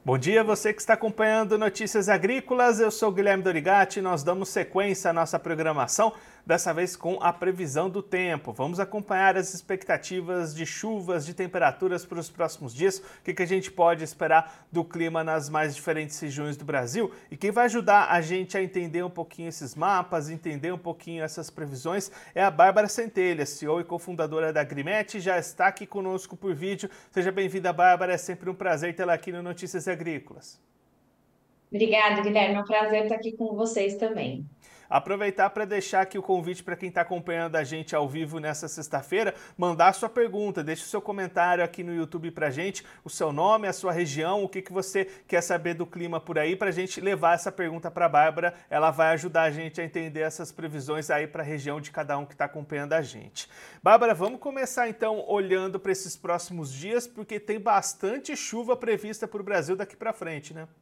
Bom dia, você que está acompanhando Notícias Agrícolas, eu sou Guilherme Dorigatti e nós damos sequência à nossa programação, dessa vez com a previsão do tempo. Vamos acompanhar as expectativas de chuvas, de temperaturas para os próximos dias, o que a gente pode esperar do clima nas mais diferentes regiões do Brasil. E quem vai ajudar a gente a entender um pouquinho esses mapas, entender um pouquinho essas previsões, é a Bárbara Centelha, CEO e cofundadora da Agrimet, já está aqui conosco por vídeo. Seja bem-vinda, Bárbara, é sempre um prazer tê-la aqui no Notícias Agrícolas. Obrigada, Guilherme. É um prazer estar aqui com vocês também. Aproveitar para deixar aqui o convite para quem está acompanhando a gente ao vivo nessa sexta-feira, mandar a sua pergunta, deixe o seu comentário aqui no YouTube para a gente, o seu nome, a sua região, o que você quer saber do clima por aí, para a gente levar essa pergunta para a Bárbara. Ela vai ajudar a gente a entender essas previsões aí para a região de cada um que está acompanhando a gente. Bárbara, vamos começar então olhando para esses próximos dias, porque tem bastante chuva prevista para o Brasil daqui para frente, né?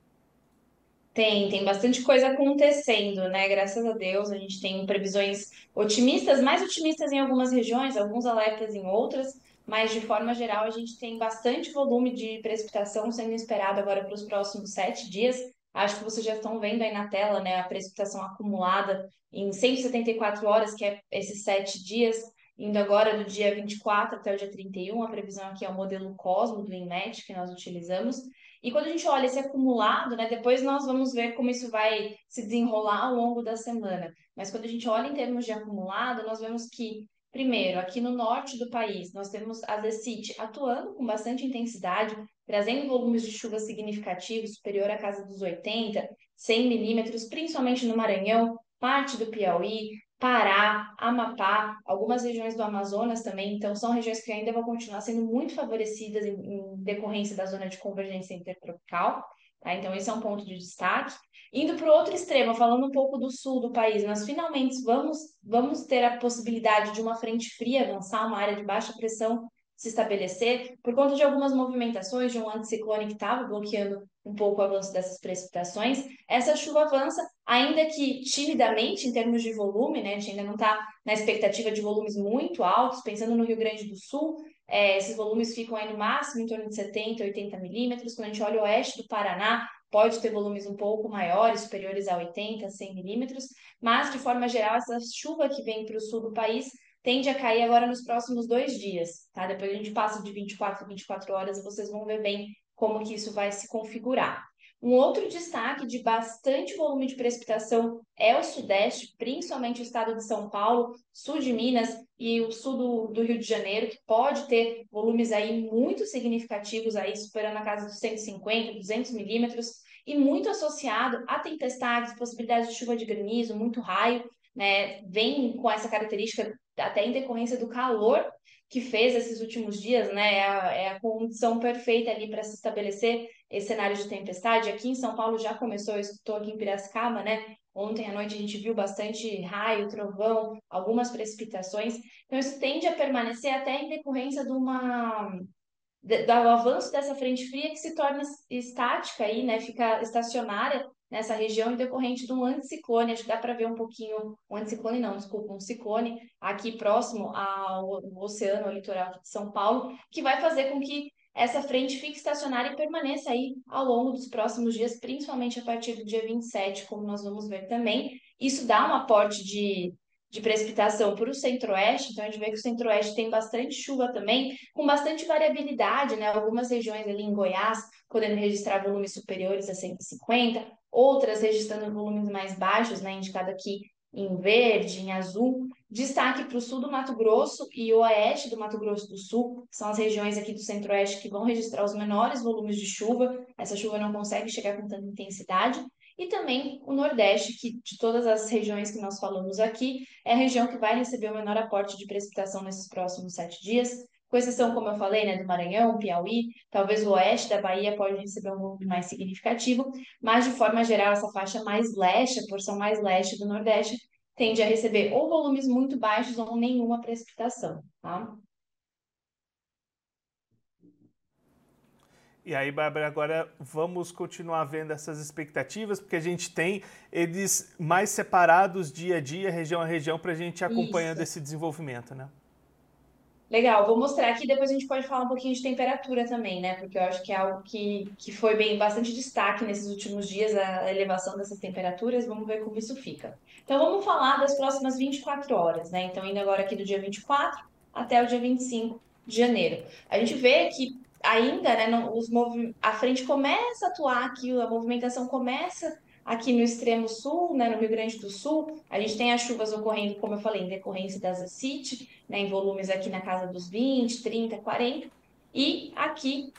Tem bastante coisa acontecendo, né? Graças a Deus, a gente tem previsões otimistas, mais otimistas em algumas regiões, alguns alertas em outras, mas de forma geral, a gente tem bastante volume de precipitação sendo esperado agora para os próximos 7 dias. Acho que vocês já estão vendo aí na tela, né? A precipitação acumulada em 174 horas, que é esses 7 dias, indo agora do dia 24 até o dia 31. A previsão aqui é o modelo Cosmo do INMET que nós utilizamos. E quando a gente olha esse acumulado, né, depois nós vamos ver como isso vai se desenrolar ao longo da semana. Mas quando a gente olha em termos de acumulado, nós vemos que, primeiro, aqui no norte do país, nós temos a DECIT atuando com bastante intensidade, trazendo volumes de chuva significativos, superior à casa dos 80, 100 milímetros, principalmente no Maranhão, parte do Piauí, Pará, Amapá, algumas regiões do Amazonas também, então são regiões que ainda vão continuar sendo muito favorecidas em decorrência da zona de convergência intertropical, tá? Então esse é um ponto de destaque. Indo para o outro extremo, falando um pouco do sul do país, nós finalmente vamos ter a possibilidade de uma frente fria avançar, uma área de baixa pressão se estabelecer, por conta de algumas movimentações de um anticiclone que estava bloqueando um pouco o avanço dessas precipitações. Essa chuva avança, ainda que timidamente em termos de volume, né? A gente ainda não está na expectativa de volumes muito altos, pensando no Rio Grande do Sul, esses volumes ficam aí no máximo em torno de 70, 80 milímetros. Quando a gente olha o oeste do Paraná, pode ter volumes um pouco maiores, superiores a 80, 100 milímetros, mas de forma geral, essa chuva que vem para o sul do país tende a cair agora nos próximos 2 dias, tá? Depois a gente passa de 24 a 24 horas e vocês vão ver bem como que isso vai se configurar. Um outro destaque de bastante volume de precipitação é o Sudeste, principalmente o estado de São Paulo, sul de Minas e o sul do Rio de Janeiro, que pode ter volumes aí muito significativos, aí superando a casa dos 150, 200 milímetros, e muito associado a tempestades, possibilidades de chuva de granizo, muito raio, né? Vem com essa característica até em decorrência do calor que fez esses últimos dias, né? É a condição perfeita ali para se estabelecer esse cenário de tempestade. Aqui em São Paulo já começou, eu estou aqui em Piracicaba, né? Ontem à noite a gente viu bastante raio, trovão, algumas precipitações. Então isso tende a permanecer até em decorrência do avanço dessa frente fria que se torna estática aí, né? Fica estacionária nessa região em decorrente de um anticiclone. Acho que dá para ver um pouquinho, um anticiclone não, desculpa, um ciclone aqui próximo ao oceano, ao litoral aqui de São Paulo, que vai fazer com que essa frente fique estacionária e permaneça aí ao longo dos próximos dias, principalmente a partir do dia 27, como nós vamos ver também. Isso dá um aporte de precipitação para o centro-oeste, então a gente vê que o centro-oeste tem bastante chuva também, com bastante variabilidade, né? Algumas regiões ali em Goiás podendo registrar volumes superiores a 150, outras registrando volumes mais baixos, né? Indicado aqui em verde, em azul. Destaque para o sul do Mato Grosso e o oeste do Mato Grosso do Sul, são as regiões aqui do centro-oeste que vão registrar os menores volumes de chuva. Essa chuva não consegue chegar com tanta intensidade. E também o Nordeste, que de todas as regiões que nós falamos aqui, é a região que vai receber o menor aporte de precipitação nesses próximos 7 dias, com exceção, como eu falei, né, do Maranhão, Piauí, talvez o oeste da Bahia pode receber um volume mais significativo, mas de forma geral, essa faixa mais leste, a porção mais leste do Nordeste, tende a receber ou volumes muito baixos ou nenhuma precipitação, tá? E aí, Bárbara, agora vamos continuar vendo essas expectativas, porque a gente tem eles mais separados dia a dia, região a região, para a gente ir acompanhando Isso. esse desenvolvimento, né? Legal, vou mostrar aqui, depois a gente pode falar um pouquinho de temperatura também, né? Porque eu acho que é algo que foi bem bastante destaque nesses últimos dias, a elevação dessas temperaturas. Vamos ver como isso fica. Então, vamos falar das próximas 24 horas, né? Então, indo agora aqui do dia 24 até o dia 25 de janeiro. A gente vê que ainda, né, a frente começa a atuar aqui, a movimentação começa aqui no extremo sul, né, no Rio Grande do Sul. A gente tem as chuvas ocorrendo, como eu falei, em decorrência das ACIT, né, em volumes aqui na casa dos 20, 30, 40, e aqui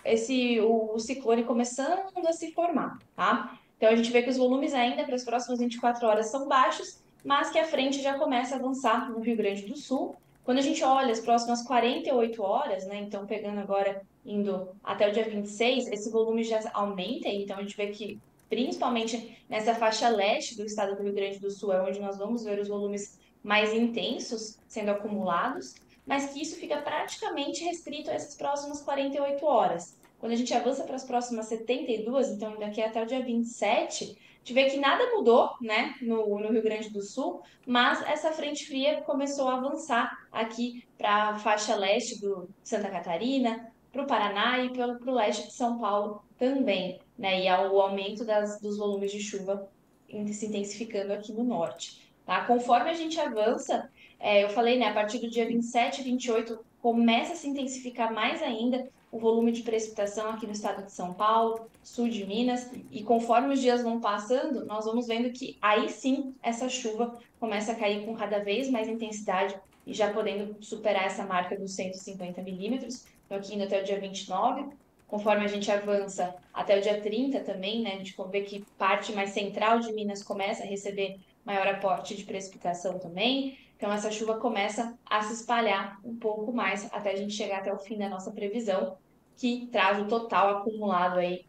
o ciclone começando a se formar, tá? Então a gente vê que os volumes ainda para as próximas 24 horas são baixos, mas que a frente já começa a avançar no Rio Grande do Sul. Quando a gente olha as próximas 48 horas, né, então pegando agora indo até o dia 26, esse volume já aumenta, então a gente vê que principalmente nessa faixa leste do estado do Rio Grande do Sul é onde nós vamos ver os volumes mais intensos sendo acumulados, mas que isso fica praticamente restrito a essas próximas 48 horas. Quando a gente avança para as próximas 72, então daqui até o dia 27, a gente vê que nada mudou, né, no Rio Grande do Sul, mas essa frente fria começou a avançar aqui para a faixa leste do Santa Catarina, para o Paraná e para o leste de São Paulo também, né, e o aumento dos volumes de chuva se intensificando aqui no norte. Tá? Conforme a gente avança, eu falei, né, a partir do dia 27 e 28 começa a se intensificar mais ainda o volume de precipitação aqui no estado de São Paulo, sul de Minas, e conforme os dias vão passando, nós vamos vendo que aí sim essa chuva começa a cair com cada vez mais intensidade e já podendo superar essa marca dos 150 milímetros, então aqui indo até o dia 29. Conforme a gente avança até o dia 30 também, né, a gente vê que parte mais central de Minas começa a receber maior aporte de precipitação também. Então, essa chuva começa a se espalhar um pouco mais até a gente chegar até o fim da nossa previsão, que traz o total acumulado aí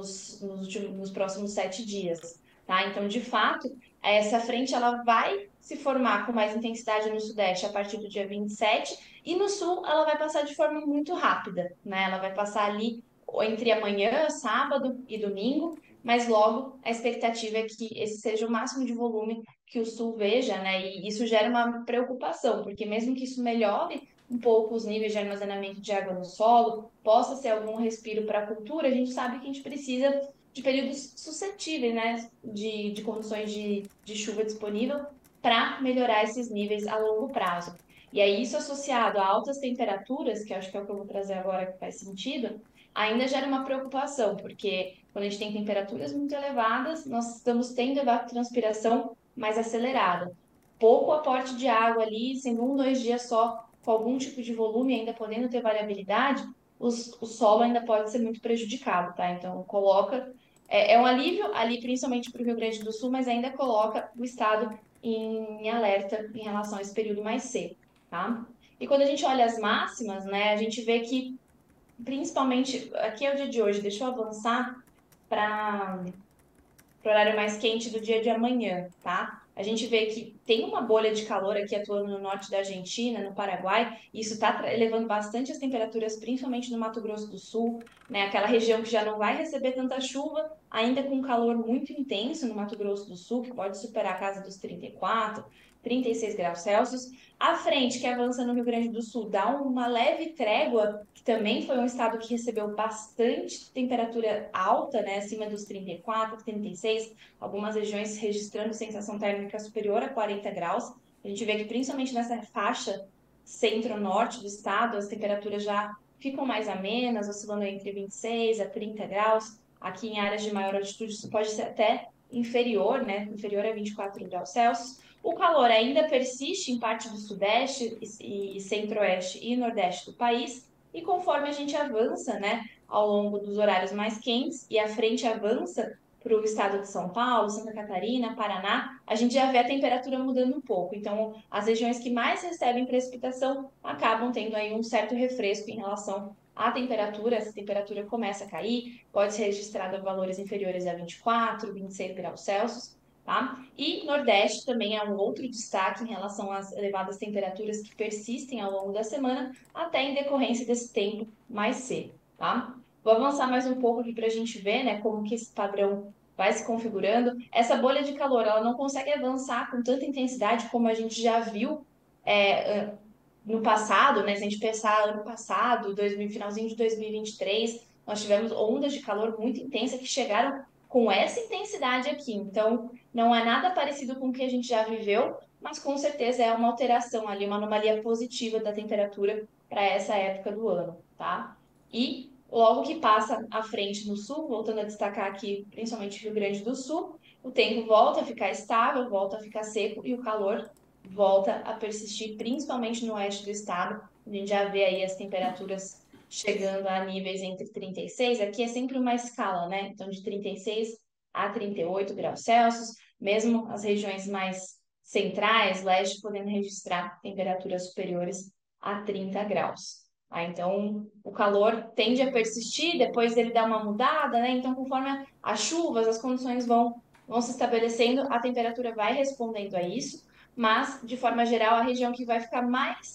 nos próximos 7 dias. Tá? Então, de fato, essa frente ela vai se formar com mais intensidade no sudeste a partir do dia 27 e no sul ela vai passar de forma muito rápida, né? Ela vai passar ali entre amanhã, sábado e domingo, mas logo a expectativa é que esse seja o máximo de volume que o sul veja, né? E isso gera uma preocupação, porque mesmo que isso melhore um pouco os níveis de armazenamento de água no solo, possa ser algum respiro para a cultura, a gente sabe que a gente precisa de períodos suscetíveis, né? De condições de chuva disponível para melhorar esses níveis a longo prazo. E aí, isso associado a altas temperaturas, que acho que é o que eu vou trazer agora que faz sentido, ainda gera uma preocupação, porque quando a gente tem temperaturas muito elevadas, nós estamos tendo evapotranspiração mais acelerada. Pouco aporte de água ali, sendo 2 dias só, com algum tipo de volume ainda podendo ter variabilidade, o solo ainda pode ser muito prejudicado, tá? Então, é um alívio ali, principalmente para o Rio Grande do Sul, mas ainda coloca o estado em alerta em relação a esse período mais seco, tá? E quando a gente olha as máximas, né, a gente vê que, principalmente, aqui é o dia de hoje, deixa eu avançar para o horário mais quente do dia de amanhã, tá? A gente vê que tem uma bolha de calor aqui atuando no norte da Argentina, no Paraguai, e isso está elevando bastante as temperaturas, principalmente no Mato Grosso do Sul, né? Aquela região que já não vai receber tanta chuva, ainda com calor muito intenso no Mato Grosso do Sul, que pode superar a casa dos 34, 36 graus Celsius. A frente que avança no Rio Grande do Sul dá uma leve trégua, que também foi um estado que recebeu bastante temperatura alta, né, acima dos 34, 36, algumas regiões registrando sensação térmica superior a 40 graus. A gente vê que principalmente nessa faixa centro-norte do estado, as temperaturas já ficam mais amenas, oscilando entre 26 a 30 graus. Aqui em áreas de maior altitude isso pode ser até inferior, né, inferior a 24 graus Celsius. O calor ainda persiste em parte do sudeste e centro-oeste e nordeste do país, e conforme a gente avança, né, ao longo dos horários mais quentes e a frente avança para o estado de São Paulo, Santa Catarina, Paraná, a gente já vê a temperatura mudando um pouco. Então, as regiões que mais recebem precipitação acabam tendo aí um certo refresco em relação à temperatura. Essa temperatura começa a cair, pode ser registrada valores inferiores a 24, 26 graus Celsius. Tá? E Nordeste também é um outro destaque em relação às elevadas temperaturas que persistem ao longo da semana, até em decorrência desse tempo mais seco. Tá? Vou avançar mais um pouco aqui para a gente ver, né, como que esse padrão vai se configurando. Essa bolha de calor, ela não consegue avançar com tanta intensidade como a gente já viu é, no passado, né, se a gente pensar ano passado, finalzinho de 2023, nós tivemos ondas de calor muito intensas que chegaram com essa intensidade aqui. Então, não é nada parecido com o que a gente já viveu, mas com certeza é uma alteração ali, uma anomalia positiva da temperatura para essa época do ano, tá? E logo que passa à frente no sul, voltando a destacar aqui, principalmente Rio Grande do Sul, o tempo volta a ficar estável, volta a ficar seco e o calor volta a persistir, principalmente no oeste do estado. A gente já vê aí as temperaturas chegando a níveis entre 36, aqui é sempre uma escala, né? Então, de 36 a 38 graus Celsius, mesmo as regiões mais centrais, leste, podendo registrar temperaturas superiores a 30 graus. Ah, então, o calor tende a persistir, depois ele dá uma mudada, né? Então, conforme as chuvas, as condições vão se estabelecendo, a temperatura vai respondendo a isso, mas, de forma geral, a região que vai ficar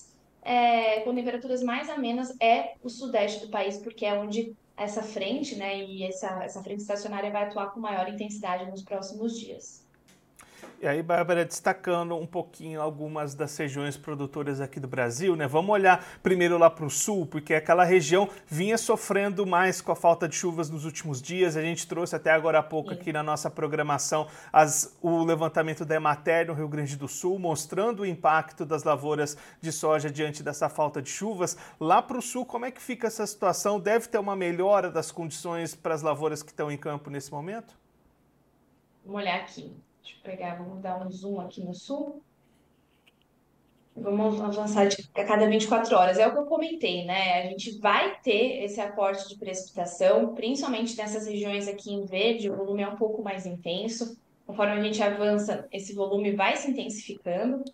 com temperaturas mais amenas é o sudeste do país, porque é onde essa frente, né, e essa frente estacionária vai atuar com maior intensidade nos próximos dias. E aí, Bárbara, destacando um pouquinho algumas das regiões produtoras aqui do Brasil, né? Vamos olhar primeiro lá para o sul, porque aquela região vinha sofrendo mais com a falta de chuvas nos últimos dias. A gente trouxe até agora há pouco aqui na nossa programação o levantamento da Emater no Rio Grande do Sul, mostrando o impacto das lavouras de soja diante dessa falta de chuvas. Lá para o sul, como é que fica essa situação? Deve ter uma melhora das condições para as lavouras que estão em campo nesse momento? Vamos olhar aqui. Deixa eu pegar, vamos dar um zoom aqui no sul. Vamos avançar a cada 24 horas. É o que eu comentei, né? A gente vai ter esse aporte de precipitação, principalmente nessas regiões aqui em verde, o volume é um pouco mais intenso. Conforme a gente avança, esse volume vai se intensificando,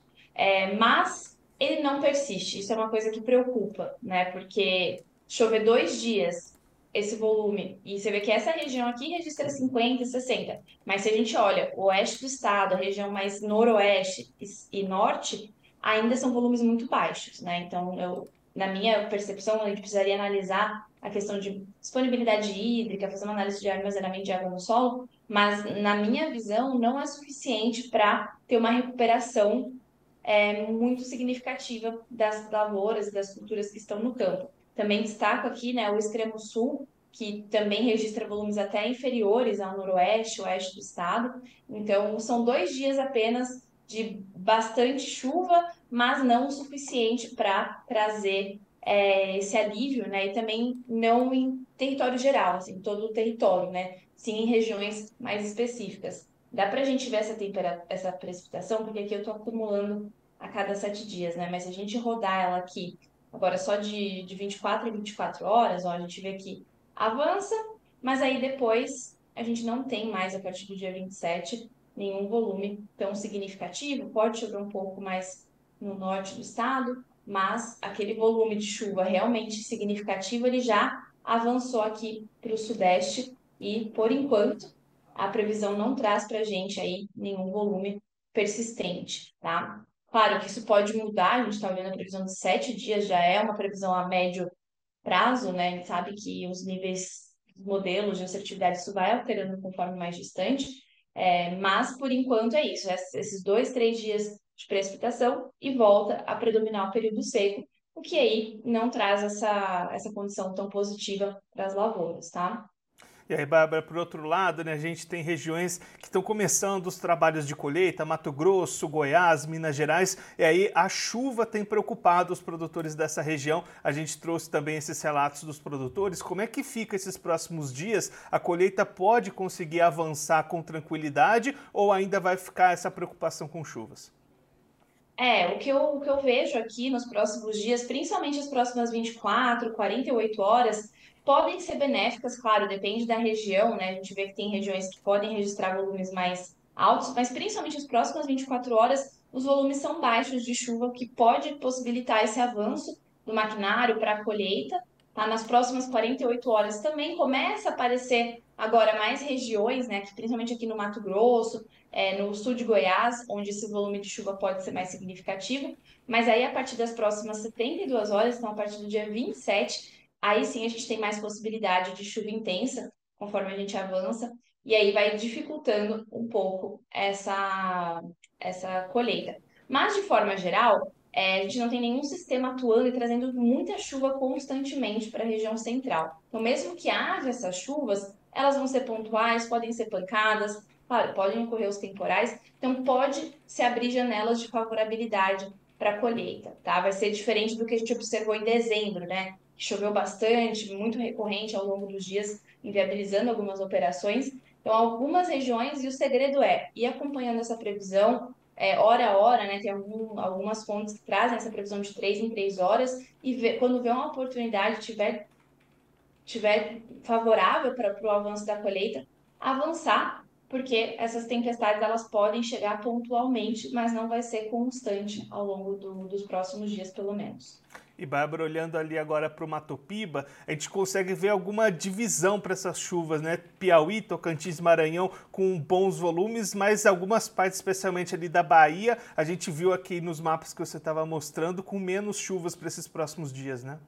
mas ele não persiste. Isso é uma coisa que preocupa, né? Porque chover 2 dias esse volume, e você vê que essa região aqui registra 50, 60, mas se a gente olha o oeste do estado, a região mais noroeste e norte, ainda são volumes muito baixos, né? Então, na minha percepção, a gente precisaria analisar a questão de disponibilidade hídrica, fazer uma análise de armazenamento de água no solo, mas na minha visão não é suficiente para ter uma recuperação muito significativa das lavouras e das culturas que estão no campo. Também destaco aqui, né, o extremo sul, que também registra volumes até inferiores ao noroeste, oeste do estado. Então, são 2 dias apenas de bastante chuva, mas não o suficiente para trazer esse alívio, né? E também não em território geral, assim, todo o território, né? Sim, em regiões mais específicas. Dá para a gente ver essa precipitação, porque aqui eu estou acumulando a cada 7 dias, né? Mas se a gente rodar ela aqui, agora só de 24 em 24 horas, ó, a gente vê que avança, mas aí depois a gente não tem mais, a partir do dia 27, nenhum volume tão significativo. Pode chover um pouco mais no norte do estado, mas aquele volume de chuva realmente significativo, ele já avançou aqui para o sudeste e, por enquanto, a previsão não traz para a gente aí nenhum volume persistente, tá? Claro que isso pode mudar, a gente está olhando a previsão de 7 dias, já é uma previsão a médio prazo, né? A gente sabe que os níveis, modelos de assertividade, isso vai alterando conforme mais distante, mas por enquanto é isso, esses 2, 3 dias de precipitação e volta a predominar o período seco, o que aí não traz essa condição tão positiva para as lavouras, tá? E aí, Bárbara, por outro lado, né, a gente tem regiões que estão começando os trabalhos de colheita, Mato Grosso, Goiás, Minas Gerais, e aí a chuva tem preocupado os produtores dessa região. A gente trouxe também esses relatos dos produtores. Como é que fica esses próximos dias? A colheita pode conseguir avançar com tranquilidade ou ainda vai ficar essa preocupação com chuvas? O que eu vejo aqui nos próximos dias, principalmente as próximas 24, 48 horas, podem ser benéficas, claro, depende da região, né? A gente vê que tem regiões que podem registrar volumes mais altos, mas principalmente as próximas 24 horas, os volumes são baixos de chuva, o que pode possibilitar esse avanço do maquinário para a colheita. Tá? Nas próximas 48 horas também começa a aparecer agora mais regiões, né? Que, principalmente aqui no Mato Grosso, no sul de Goiás, onde esse volume de chuva pode ser mais significativo, mas aí a partir das próximas 72 horas, então a partir do dia 27, aí sim a gente tem mais possibilidade de chuva intensa, conforme a gente avança, e aí vai dificultando um pouco essa colheita. Mas, de forma geral, a gente não tem nenhum sistema atuando e trazendo muita chuva constantemente para a região central. Então, mesmo que haja essas chuvas, elas vão ser pontuais, podem ser pancadas, claro, podem ocorrer os temporais, então pode se abrir janelas de favorabilidade para a colheita, tá? Vai ser diferente do que a gente observou em dezembro, né? Choveu bastante, muito recorrente ao longo dos dias, inviabilizando algumas operações. Então, algumas regiões, e o segredo é ir acompanhando essa previsão, hora a hora, né? Tem algumas fontes que trazem essa previsão de 3 em 3 horas, e quando vê uma oportunidade, tiver favorável para o avanço da colheita, avançar, porque essas tempestades elas podem chegar pontualmente, mas não vai ser constante ao longo dos próximos dias, pelo menos. E Bárbara, olhando ali agora para o Mato Piba, a gente consegue ver alguma divisão para essas chuvas, né? Piauí, Tocantins, Maranhão com bons volumes, mas algumas partes, especialmente ali da Bahia, a gente viu aqui nos mapas que você estava mostrando, com menos chuvas para esses próximos dias, né?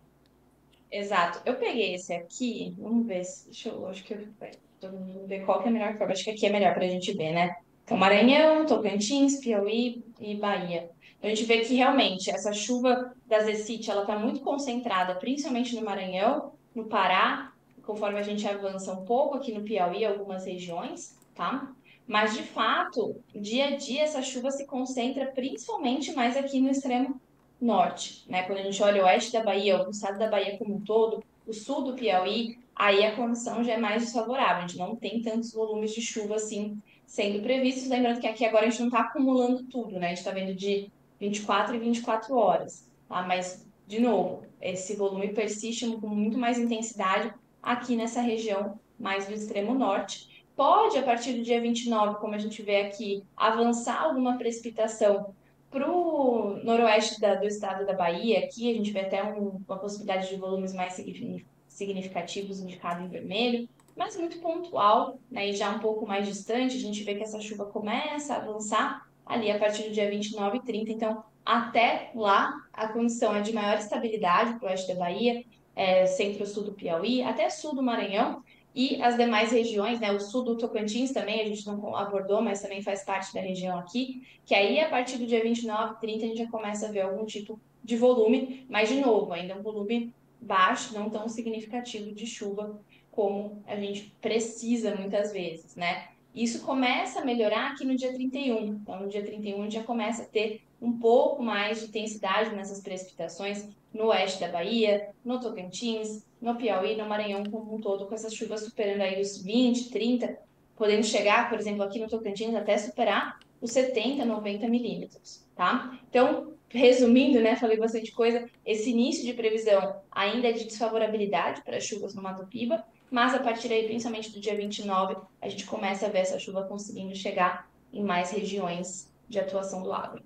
Exato. Eu peguei esse aqui, vamos ver, acho que todo mundo ver qual que é a melhor forma. Acho que aqui é melhor para a gente ver, né? Então, Maranhão, Tocantins, Piauí e Bahia. Então, a gente vê que realmente essa chuva da Zecite, ela está muito concentrada, principalmente no Maranhão, no Pará, conforme a gente avança um pouco aqui no Piauí, algumas regiões, tá? Mas, de fato, dia a dia essa chuva se concentra principalmente mais aqui no extremo norte, né? Quando a gente olha o oeste da Bahia, o estado da Bahia como um todo, o sul do Piauí, aí a condição já é mais desfavorável, a gente não tem tantos volumes de chuva assim sendo previstos. Lembrando que aqui agora a gente não está acumulando tudo, né? A gente está vendo de 24 em 24 horas, tá? Mas, de novo, esse volume persiste com muito mais intensidade aqui nessa região mais do extremo norte. Pode, a partir do dia 29, como a gente vê aqui, avançar alguma precipitação para o noroeste do estado da Bahia. Aqui a gente vê até uma possibilidade de volumes mais significativos indicado em vermelho, mas muito pontual, né? E já um pouco mais distante, a gente vê que essa chuva começa a avançar ali a partir do dia 29 e 30. Então, até lá, a condição é de maior estabilidade para o oeste da Bahia, centro-sul do Piauí, até sul do Maranhão. E as demais regiões, né? O sul do Tocantins também, a gente não abordou, mas também faz parte da região aqui, que aí a partir do dia 29, 30, a gente já começa a ver algum tipo de volume, mas de novo, ainda é um volume baixo, não tão significativo de chuva como a gente precisa muitas vezes, né? Isso começa a melhorar aqui no dia 31. Então, no dia 31 a gente já começa a ter um pouco mais de intensidade nessas precipitações no oeste da Bahia, no Tocantins, no Piauí, no Maranhão como um todo, com essas chuvas superando aí os 20, 30, podendo chegar, por exemplo, aqui no Tocantins até superar os 70, 90 milímetros, tá? Então, resumindo, né, falei bastante coisa, esse início de previsão ainda é de desfavorabilidade para as chuvas no Mato Piba, mas a partir aí, principalmente do dia 29, a gente começa a ver essa chuva conseguindo chegar em mais regiões de atuação do agro.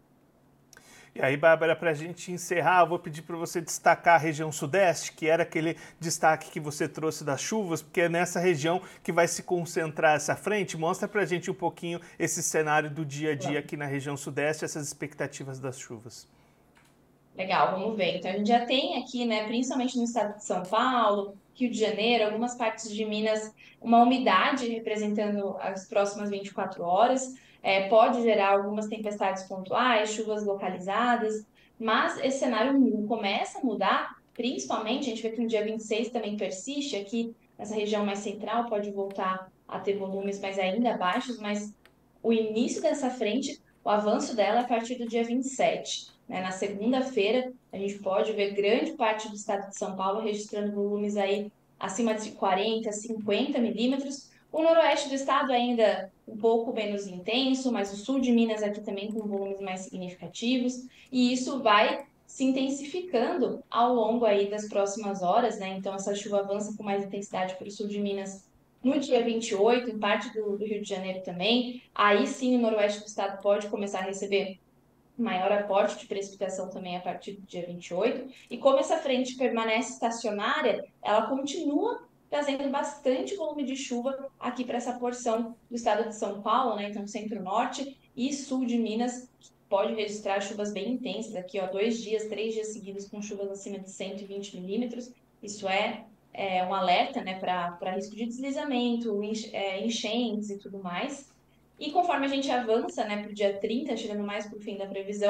E aí, Bárbara, para a gente encerrar, eu vou pedir para você destacar a região sudeste, que era aquele destaque que você trouxe das chuvas, porque é nessa região que vai se concentrar essa frente. Mostra para a gente um pouquinho esse cenário do dia a dia aqui na região sudeste, essas expectativas das chuvas. Legal, vamos ver. Então, a gente já tem aqui, né, principalmente no estado de São Paulo, Rio de Janeiro, algumas partes de Minas, uma umidade representando as próximas 24 horas. Pode gerar algumas tempestades pontuais, chuvas localizadas, mas esse cenário começa a mudar, principalmente, a gente vê que no dia 26 também persiste aqui, nessa região mais central, pode voltar a ter volumes mais ainda baixos, mas o início dessa frente, o avanço dela é a partir do dia 27. Né? Na segunda-feira, a gente pode ver grande parte do estado de São Paulo registrando volumes aí acima de 40, 50 milímetros. O noroeste do estado ainda um pouco menos intenso, mas o sul de Minas aqui também com volumes mais significativos. E isso vai se intensificando ao longo aí das próximas horas, né? Então essa chuva avança com mais intensidade para o sul de Minas no dia 28, em parte do Rio de Janeiro também. Aí sim o noroeste do estado pode começar a receber maior aporte de precipitação também a partir do dia 28. E como essa frente permanece estacionária, ela continua trazendo bastante volume de chuva aqui para essa porção do estado de São Paulo, né? Então, centro-norte e sul de Minas, pode registrar chuvas bem intensas aqui, ó, 2 dias, 3 dias seguidos com chuvas acima de 120 milímetros. Isso um alerta, né, para risco de deslizamento, enchentes e tudo mais. E conforme a gente avança, né, para o dia 30, chegando mais para o fim da previsão,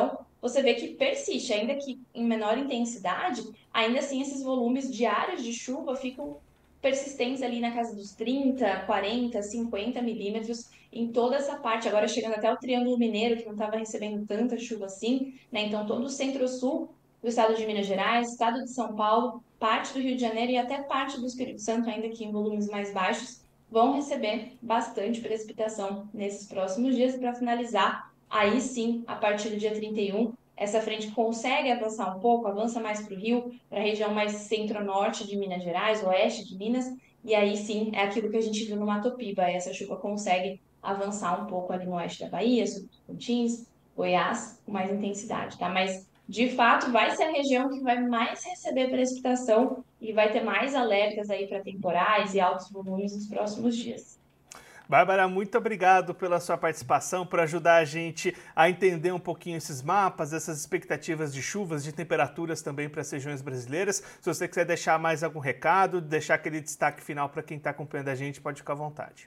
você vê que persiste, ainda que em menor intensidade, ainda assim esses volumes diários de chuva ficam persistentes ali na casa dos 30, 40, 50 milímetros em toda essa parte, agora chegando até o Triângulo Mineiro, que não estava recebendo tanta chuva assim, né? Então todo o centro-sul do estado de Minas Gerais, estado de São Paulo, parte do Rio de Janeiro e até parte do Espírito Santo, ainda que em volumes mais baixos, vão receber bastante precipitação nesses próximos dias. E para finalizar, aí sim, a partir do dia 31, essa frente consegue avançar um pouco, avança mais para o Rio, para a região mais centro-norte de Minas Gerais, oeste de Minas, e aí sim é aquilo que a gente viu no Mato Piba, essa chuva consegue avançar um pouco ali no oeste da Bahia, sul do Tocantins, Goiás, com mais intensidade, tá? Mas de fato, vai ser a região que vai mais receber precipitação e vai ter mais alertas aí para temporais e altos volumes nos próximos dias. Bárbara, muito obrigado pela sua participação, por ajudar a gente a entender um pouquinho esses mapas, essas expectativas de chuvas, de temperaturas também para as regiões brasileiras. Se você quiser deixar mais algum recado, deixar aquele destaque final para quem está acompanhando a gente, pode ficar à vontade.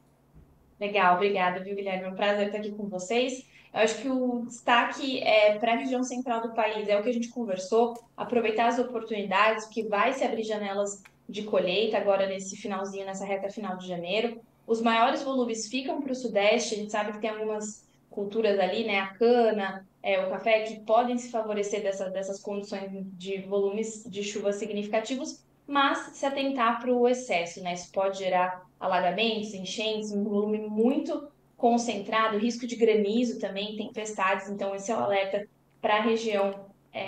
Legal, obrigada, viu, Guilherme? É um prazer estar aqui com vocês. Eu acho que o destaque é para a região central do país, é o que a gente conversou, aproveitar as oportunidades, que vai se abrir janelas de colheita agora nesse finalzinho, nessa reta final de janeiro. Os maiores volumes ficam para o Sudeste, a gente sabe que tem algumas culturas ali, né? A cana, o café, que podem se favorecer dessas condições de volumes de chuva significativos, mas se atentar para o excesso, né? Isso pode gerar alagamentos, enchentes, um volume muito concentrado, risco de granizo também, tempestades. Então, esse é o alerta para a região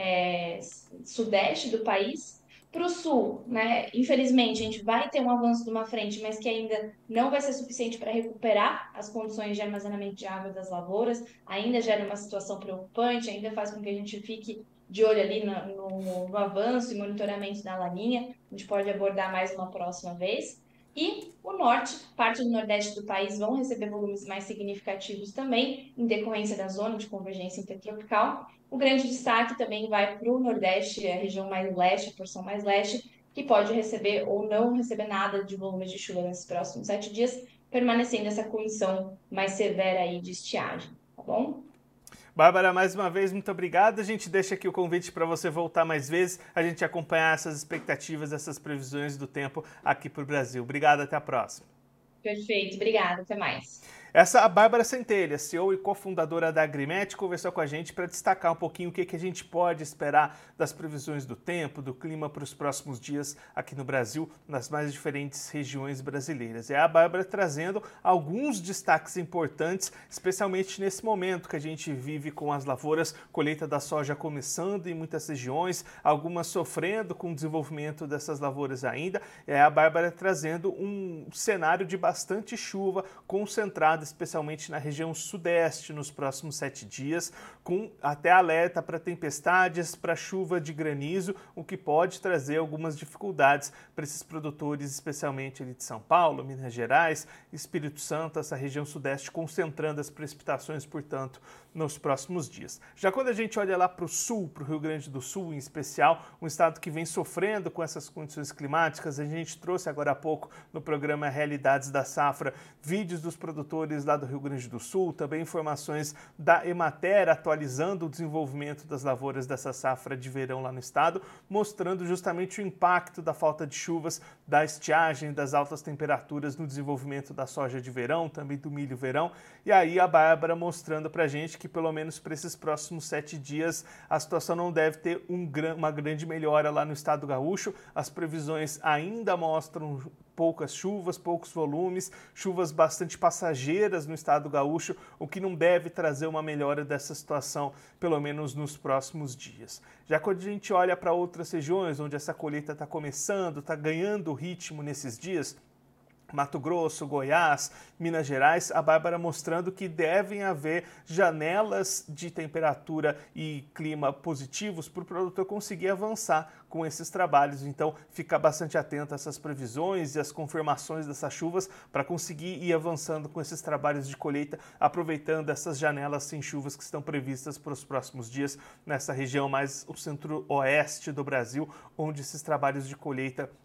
sudeste do país. Para o sul, né? Infelizmente, a gente vai ter um avanço de uma frente, mas que ainda não vai ser suficiente para recuperar as condições de armazenamento de água das lavouras. Ainda gera uma situação preocupante, ainda faz com que a gente fique de olho ali no avanço e monitoramento da laninha. A gente pode abordar mais uma próxima vez. E o norte, parte do nordeste do país, vão receber volumes mais significativos também, em decorrência da zona de convergência intertropical. O grande destaque também vai para o nordeste, a região mais leste, a porção mais leste, que pode receber ou não receber nada de volumes de chuva nesses próximos 7 dias, permanecendo essa condição mais severa aí de estiagem, tá bom? Bárbara, mais uma vez, muito obrigado. A gente deixa aqui o convite para você voltar mais vezes, a gente acompanhar essas expectativas, essas previsões do tempo aqui para o Brasil. Obrigado, até a próxima. Perfeito, obrigada, até mais. Essa a Bárbara Centelha, CEO e cofundadora da Agrimet, conversou com a gente para destacar um pouquinho o que a gente pode esperar das previsões do tempo, do clima para os próximos dias aqui no Brasil, nas mais diferentes regiões brasileiras. É a Bárbara trazendo alguns destaques importantes, especialmente nesse momento que a gente vive com as lavouras, colheita da soja começando em muitas regiões, algumas sofrendo com o desenvolvimento dessas lavouras ainda. É a Bárbara trazendo um cenário de bastante chuva concentrada especialmente na região sudeste nos próximos 7 dias, com até alerta para tempestades, para chuva de granizo, o que pode trazer algumas dificuldades para esses produtores, especialmente ali de São Paulo, Minas Gerais, Espírito Santo, essa região sudeste, concentrando as precipitações, portanto, nos próximos dias. Já quando a gente olha lá para o sul, para o Rio Grande do Sul em especial, um estado que vem sofrendo com essas condições climáticas, a gente trouxe agora há pouco no programa Realidades da Safra vídeos dos produtores lá do Rio Grande do Sul, também informações da Emater atualizando o desenvolvimento das lavouras dessa safra de verão lá no estado, mostrando justamente o impacto da falta de chuvas, da estiagem, das altas temperaturas no desenvolvimento da soja de verão, também do milho verão. E aí a Bárbara mostrando pra gente que pelo menos para esses próximos 7 dias a situação não deve ter uma grande melhora lá no estado gaúcho. As previsões ainda mostram poucas chuvas, poucos volumes, chuvas bastante passageiras no estado gaúcho, o que não deve trazer uma melhora dessa situação, pelo menos nos próximos dias. Já quando a gente olha para outras regiões onde essa colheita está começando, está ganhando ritmo nesses dias, Mato Grosso, Goiás, Minas Gerais, a Bárbara mostrando que devem haver janelas de temperatura e clima positivos para o produtor conseguir avançar com esses trabalhos. Então, ficar bastante atento a essas previsões e as confirmações dessas chuvas para conseguir ir avançando com esses trabalhos de colheita, aproveitando essas janelas sem chuvas que estão previstas para os próximos dias nessa região mais o centro-oeste do Brasil, onde esses trabalhos de colheita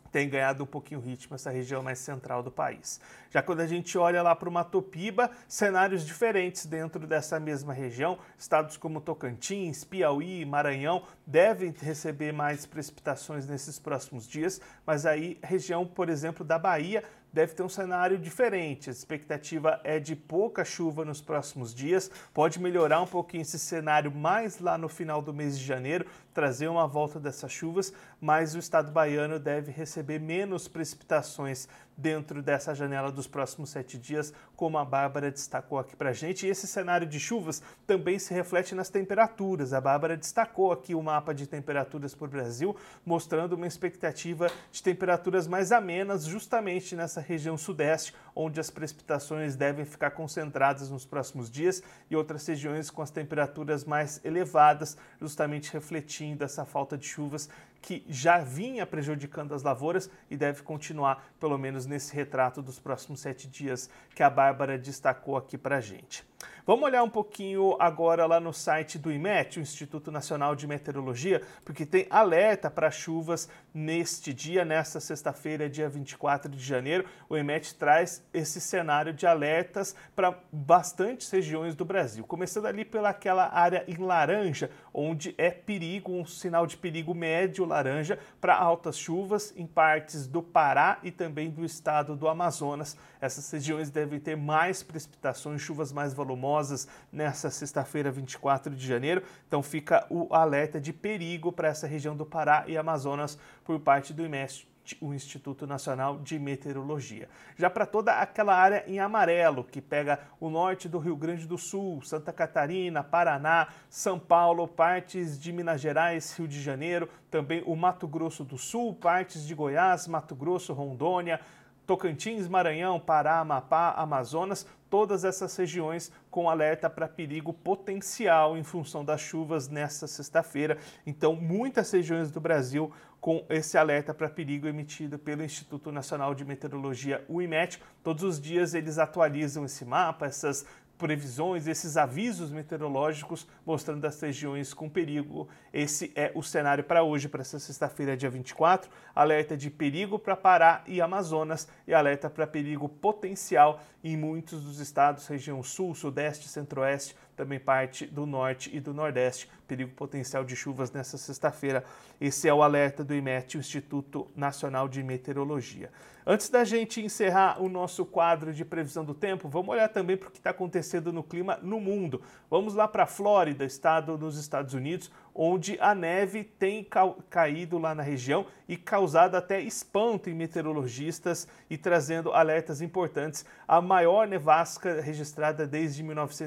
tem ganhado um pouquinho o ritmo essa região mais central do país. Já quando a gente olha lá para o Mato Piba, cenários diferentes dentro dessa mesma região, estados como Tocantins, Piauí, Maranhão devem receber mais precipitações nesses próximos dias, mas aí região, por exemplo, da Bahia deve ter um cenário diferente. A expectativa é de pouca chuva nos próximos dias, pode melhorar um pouquinho esse cenário mais lá no final do mês de janeiro, trazer uma volta dessas chuvas, mas o estado baiano deve receber menos precipitações dentro dessa janela dos próximos 7 dias, como a Bárbara destacou aqui para a gente. E esse cenário de chuvas também se reflete nas temperaturas. A Bárbara destacou aqui o mapa de temperaturas por Brasil, mostrando uma expectativa de temperaturas mais amenas justamente nessa região sudeste, onde as precipitações devem ficar concentradas nos próximos dias, e outras regiões com as temperaturas mais elevadas, justamente refletindo essa falta de chuvas que já vinha prejudicando as lavouras e deve continuar, pelo menos nesse retrato dos próximos 7 dias que a Bárbara destacou aqui para a gente. Vamos olhar um pouquinho agora lá no site do IMET, o Instituto Nacional de Meteorologia, porque tem alerta para chuvas neste dia, nesta sexta-feira, dia 24 de janeiro. O IMET traz esse cenário de alertas para bastantes regiões do Brasil, começando ali pelaquela área em laranja, onde é perigo, um sinal de perigo médio laranja para altas chuvas em partes do Pará e também do estado do Amazonas. Essas regiões devem ter mais precipitações, chuvas mais volumosas nessa sexta-feira, 24 de janeiro. Então fica o alerta de perigo para essa região do Pará e Amazonas por parte do IMET, o Instituto Nacional de Meteorologia. Já para toda aquela área em amarelo, que pega o norte do Rio Grande do Sul, Santa Catarina, Paraná, São Paulo, partes de Minas Gerais, Rio de Janeiro, também o Mato Grosso do Sul, partes de Goiás, Mato Grosso, Rondônia, Tocantins, Maranhão, Pará, Amapá, Amazonas, todas essas regiões com alerta para perigo potencial em função das chuvas nesta sexta-feira. Então, muitas regiões do Brasil com esse alerta para perigo emitido pelo Instituto Nacional de Meteorologia, o IMET. Todos os dias eles atualizam esse mapa, essas previsões, esses avisos meteorológicos mostrando as regiões com perigo. Esse é o cenário para hoje, para essa sexta-feira, dia 24. Alerta de perigo para Pará e Amazonas e alerta para perigo potencial em muitos dos estados, região sul, sudeste, centro-oeste, também parte do norte e do nordeste. Perigo potencial de chuvas nessa sexta-feira. Esse é o alerta do IMET, o Instituto Nacional de Meteorologia. Antes da gente encerrar o nosso quadro de previsão do tempo, vamos olhar também para o que está acontecendo no clima no mundo. Vamos lá para a Flórida, estado dos Estados Unidos, onde a neve tem caído lá na região e causado até espanto em meteorologistas e trazendo alertas importantes. A maior nevasca registrada desde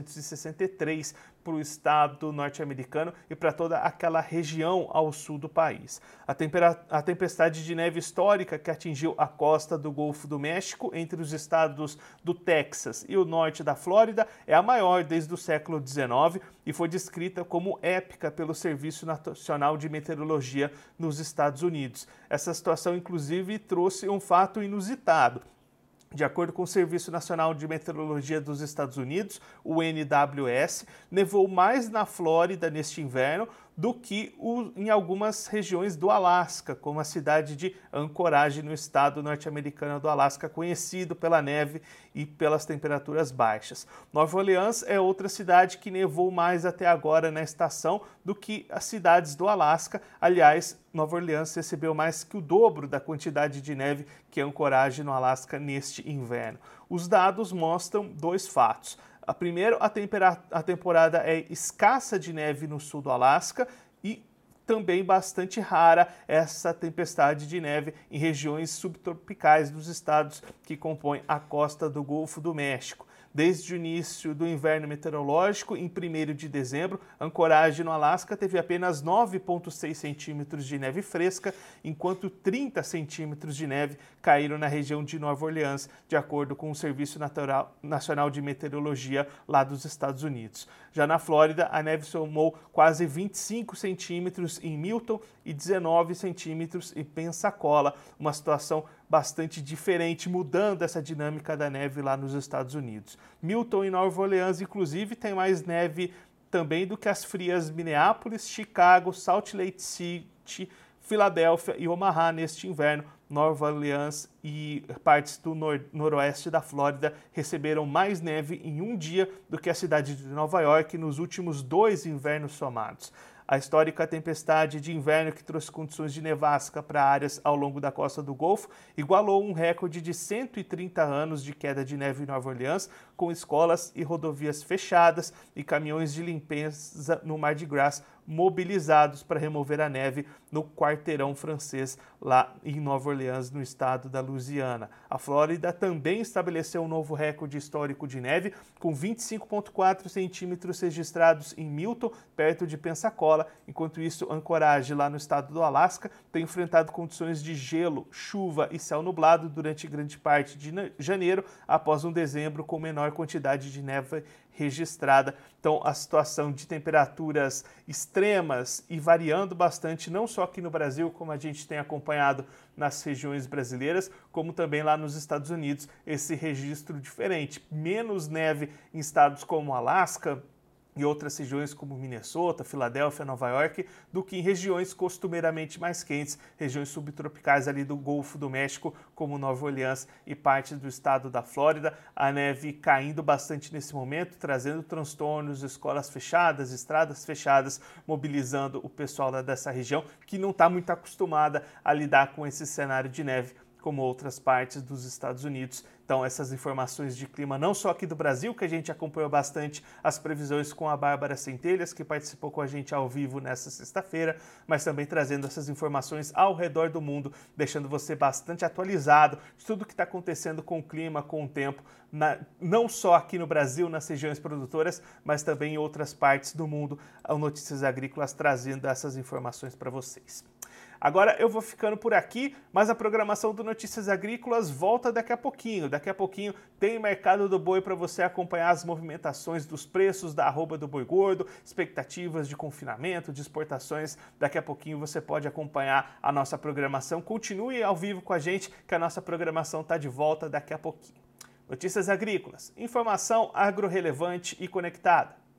1963 para o estado norte-americano e para toda aquela região ao sul do país. A tempestade de neve histórica que atingiu a costa do Golfo do México entre os estados do Texas e o norte da Flórida é a maior desde o século XIX e foi descrita como épica pelo Serviço Nacional de Meteorologia nos Estados Unidos. Essa situação, inclusive, trouxe um fato inusitado. De acordo com o Serviço Nacional de Meteorologia dos Estados Unidos, o NWS, nevou mais na Flórida neste inverno do que em algumas regiões do Alasca, como a cidade de Anchorage, no estado norte-americano do Alasca, conhecido pela neve e pelas temperaturas baixas. Nova Orleans é outra cidade que nevou mais até agora na estação do que as cidades do Alasca. Aliás, Nova Orleans recebeu mais que o dobro da quantidade de neve que Anchorage, no Alasca, neste inverno. Os dados mostram dois fatos. Primeiro, a temporada é escassa de neve no sul do Alasca e também bastante rara essa tempestade de neve em regiões subtropicais dos estados que compõem a costa do Golfo do México. Desde o início do inverno meteorológico, em 1º de dezembro, Anchorage, no Alasca, teve apenas 9,6 centímetros de neve fresca, enquanto 30 centímetros de neve caíram na região de Nova Orleans, de acordo com o Serviço Nacional de Meteorologia lá dos Estados Unidos. Já na Flórida, a neve somou quase 25 centímetros em Milton e 19 centímetros em Pensacola, uma situação bastante diferente, mudando essa dinâmica da neve lá nos Estados Unidos. Milton e Nova Orleans, inclusive, tem mais neve também do que as frias Minneapolis, Chicago, Salt Lake City, Filadélfia e Omaha neste inverno, Nova Orleans e partes do noroeste da Flórida receberam mais neve em um dia do que a cidade de Nova York nos últimos 2 invernos somados. A histórica tempestade de inverno que trouxe condições de nevasca para áreas ao longo da costa do Golfo igualou um recorde de 130 anos de queda de neve em Nova Orleans, com escolas e rodovias fechadas e caminhões de limpeza no Mardi Gras mobilizados para remover a neve no quarteirão francês lá em Nova Orleans, no estado da Louisiana. A Flórida também estabeleceu um novo recorde histórico de neve, com 25,4 centímetros registrados em Milton, perto de Pensacola. Enquanto isso, Anchorage, lá no estado do Alasca, tem enfrentado condições de gelo, chuva e céu nublado durante grande parte de janeiro, após um dezembro com menor quantidade de neve registrada. Então, a situação de temperaturas extremas e variando bastante, não só aqui no Brasil, como a gente tem acompanhado nas regiões brasileiras, como também lá nos Estados Unidos, esse registro diferente. Menos neve em estados como Alasca e outras regiões como Minnesota, Filadélfia, Nova York, do que em regiões costumeiramente mais quentes, regiões subtropicais ali do Golfo do México, como Nova Orleans e parte do estado da Flórida. A neve caindo bastante nesse momento, trazendo transtornos, escolas fechadas, estradas fechadas, mobilizando o pessoal dessa região, que não está muito acostumada a lidar com esse cenário de neve, como outras partes dos Estados Unidos. Então, essas informações de clima, não só aqui do Brasil, que a gente acompanhou bastante as previsões com a Bárbara Centelhas, que participou com a gente ao vivo nessa sexta-feira, mas também trazendo essas informações ao redor do mundo, deixando você bastante atualizado de tudo que está acontecendo com o clima, com o tempo, não só aqui no Brasil, nas regiões produtoras, mas também em outras partes do mundo. A Notícias Agrícolas trazendo essas informações para vocês. Agora eu vou ficando por aqui, mas a programação do Notícias Agrícolas volta daqui a pouquinho. Daqui a pouquinho tem Mercado do Boi para você acompanhar as movimentações dos preços da arroba do boi gordo, expectativas de confinamento, de exportações. Daqui a pouquinho você pode acompanhar a nossa programação. Continue ao vivo com a gente, que a nossa programação está de volta daqui a pouquinho. Notícias Agrícolas, informação agro-relevante e conectada.